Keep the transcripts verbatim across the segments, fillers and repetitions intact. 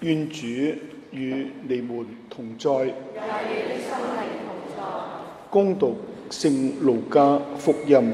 願主與你們同在。 也與你的心靈同在。 恭讀聖路加福音。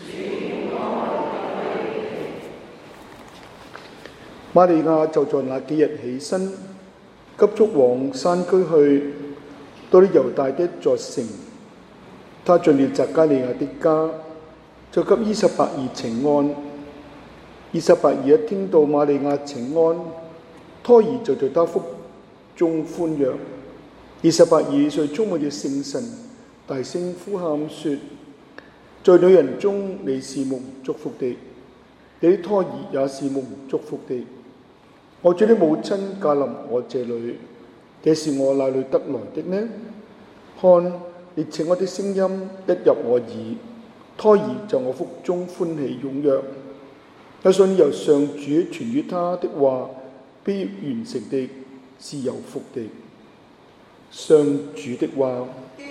瑪利亞就在那幾日起身，急速往山區去，到了猶大的一座城。她進了匝加利亞的家，就給依撒伯爾請安。依撒伯爾一聽到瑪利亞請安，胎兒就在她腹中歡躍。依撒伯爾遂充滿了聖神，大聲呼喊說：在女人中你是蒙祝福的，你的胎兒也是蒙祝福的。我主的母親駕臨我這裏，這是我哪裏得來的呢？看，你請我的聲音一入我耳，胎兒在我腹中歡喜踴躍。我信由上主傳於他的話必完成的，是有福的。上主的話。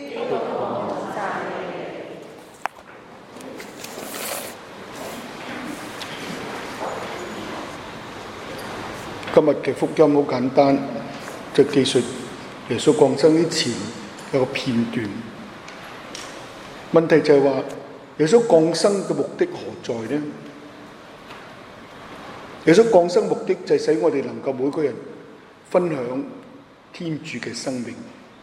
今日嘅福音好簡單，就記述耶穌降生之前有個片段。問題就係話，耶穌降生嘅目的何在呢？耶穌降生目的就係使我哋能夠每個人分享天主嘅生命。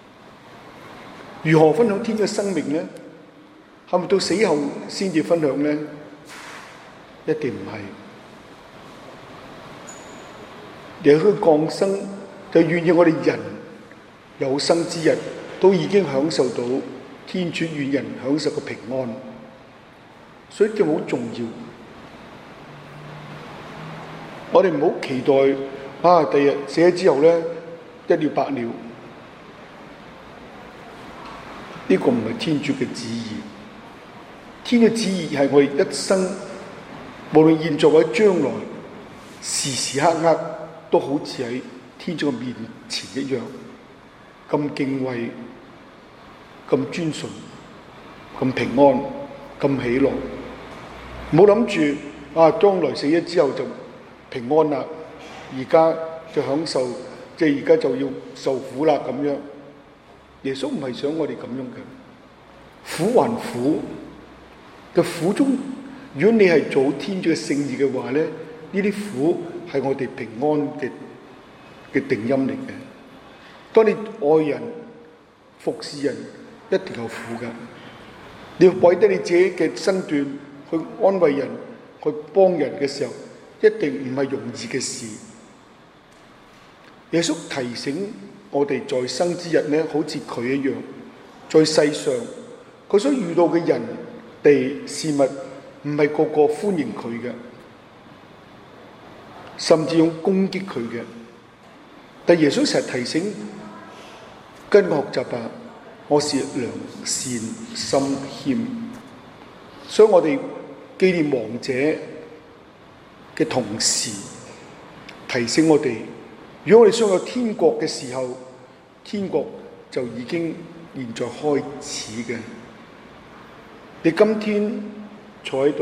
如何分享天主嘅生命呢？係咪到死後先至分享呢？一定唔係。耶穌降生就願意我哋人有生之日都已經享受到天主願人享受嘅平安，所以叫好重要。我哋唔好期待啊，第日死咗之後咧一了百了，呢、這個唔係天主嘅旨意。天主嘅旨意係我哋一生，無論現在或者將來，時時刻刻都好似喺天主嘅面前一樣，咁敬畏、咁尊崇、咁平安、咁喜樂。唔好諗住啊，將來死咗之後就平安啦，而家就享受，即係而家就要受苦啦咁樣。耶穌唔係想我哋咁樣嘅，苦還苦嘅苦中，如果你係做天主嘅聖意嘅話咧，呢啲苦係我哋平安嘅嘅定音嚟嘅。當你愛人、服侍人，一定有苦㗎。你要為得你自己嘅身段去安慰人、去幫人嘅時候，一定唔係容易嘅事。耶穌提醒我哋在生之日咧，好似佢一樣，在世上佢所遇到嘅人地事物，唔係個個歡迎佢嘅，甚至用攻擊佢嘅。但耶穌成日提醒，跟我學習吧，我是良善心謙。所以我哋紀念亡者嘅同時，提醒我哋，如果我哋想有天國嘅時候，天國就已經現在開始嘅。你今天坐喺度，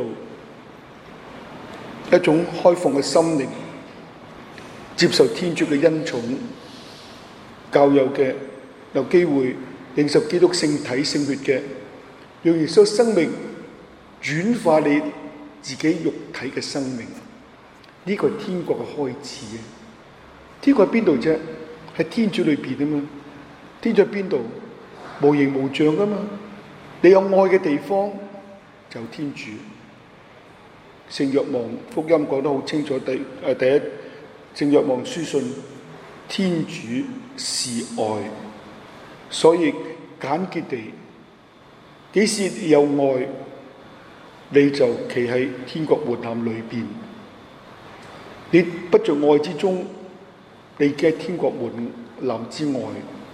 一種開放嘅心靈，接受天主嘅恩寵，教友嘅有機會領受基督聖體聖血嘅，讓耶穌生命轉化你自己肉體嘅生命，呢個係天國嘅開始嘅。天國喺邊度啫？喺天主裏邊啊嘛。天主喺邊度？無形無象噶嘛。你有愛嘅地方就有天主。聖若望福音講得好清楚，第誒第一聖若望書信，天主是愛，所以簡潔地，幾時有愛，你就企喺天國門檻裏邊。你不在愛之中，你嘅天國門檻之外。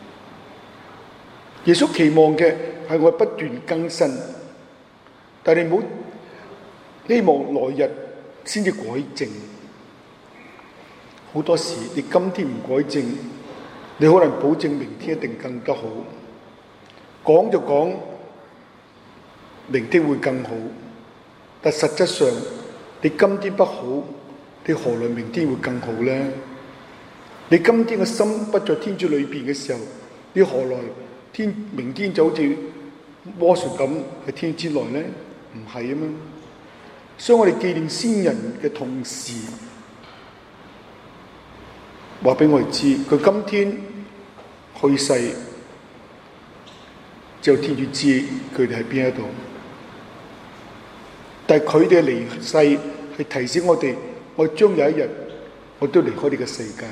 耶穌期望嘅係我不斷更新，但你唔好希望來日先至改正。好多時你今天唔改正，你可能保證明天一定更加好。講就講明天會更好，但實質上你今天不好，你何來明天會更好呢？ 你今天嘅心不在天主裏邊嘅時候，你何來天明天就好似魔術咁喺天之內呢？唔係啊嘛。所以我哋紀念先人嘅同時，話俾我哋知，佢今天去世，只有天主知佢哋喺邊一度。但係佢哋嘅離世係提醒我哋，我將有一日我都離開呢個世界，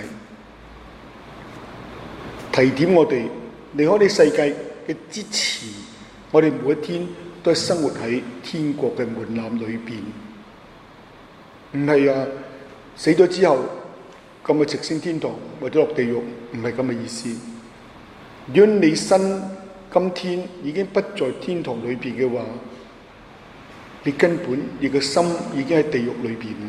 提點我哋離開呢個世界嘅之前，我哋每一天都係生活喺天國嘅門檻裏邊。唔係啊，死咗之後咁啊直升天堂或者落地獄，唔係咁嘅意思。如果你身今天已經不在天堂裏邊嘅話，你根本你嘅心已經喺地獄裏邊。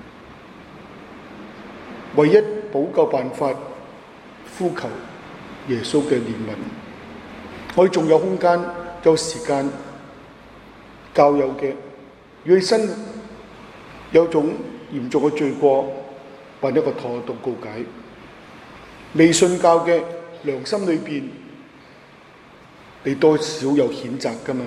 唯一補救辦法，呼求耶穌嘅憐憫。我哋仲有空間，有時間教友嘅，如果你身有種嚴重嘅罪過，揾一個妥當告解。未信教嘅良心裏邊，你多少有譴責㗎嘛？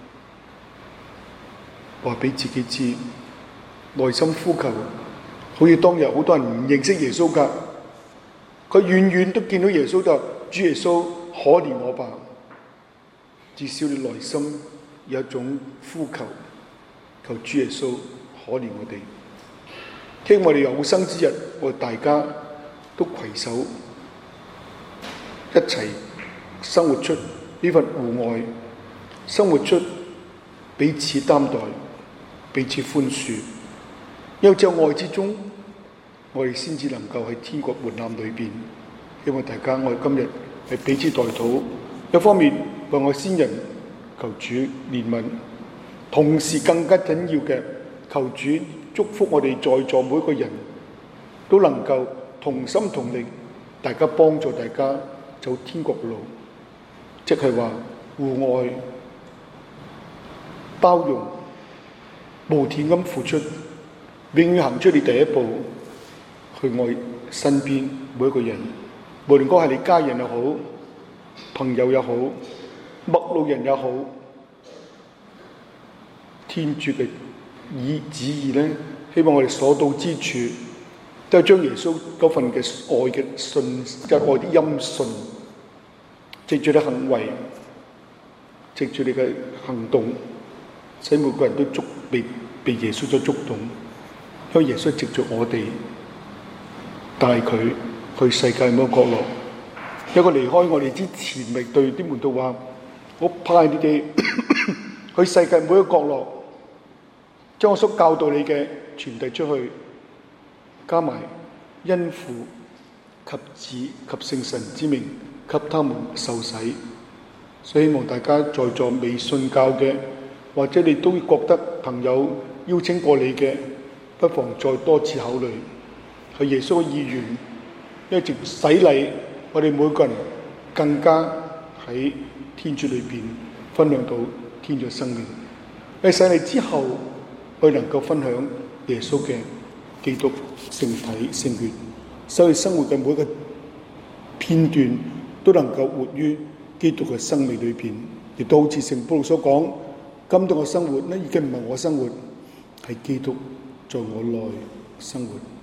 話俾自己知，內心呼求，好似當日好多人唔認識耶穌㗎，佢遠遠都見到耶穌就主耶穌可憐我吧。至少你內心有一種呼求，求主耶穌可憐我哋。聽我哋有生之日，我哋大家都攜手一齊生活出呢份互愛，生活出彼此擔待、彼此寬恕。因為只有愛之中，我哋先至能夠喺天國門檻裏邊。希望大家我哋今日係彼此代禱，一方面為我先人求主憐憫，同時更加緊要嘅求主祝福我哋在座每一個人都能夠同心同力，大家幫助大家走天國路，即係話互愛、包容、無條咁付出，永遠行出你第一步，去愛身邊每一個人，無論嗰係你家人又好，朋友又好，陌路人又好。天主嘅意旨意咧，希望我哋所到之處，都係將耶穌嗰份嘅愛嘅信，即係愛啲音訊，藉住你行為，藉住你嘅行動，使每個人都觸被被耶穌所觸動。因為耶穌藉住我哋帶佢去世界每個角落。一個離開我哋之前，咪對啲門徒話：我派你哋去世界每一個角落，將我所教導你嘅傳遞出去，加埋因父及子及聖神之名，給他們受洗。所以希望大家在座未信教嘅，或者你都覺得朋友邀請過你嘅，不妨再多次考慮，係耶穌嘅意願，因為藉洗禮，我哋每個人更加喺天主裏邊分享到天主嘅生命。喺洗禮之後，我哋能夠分享耶穌嘅基督聖體聖血，使佢生活嘅每一個片段都能夠活於基督嘅生命裏邊。亦都好似聖保祿所講，今度嘅生活呢，已經唔係我生活，係基督在我內生活。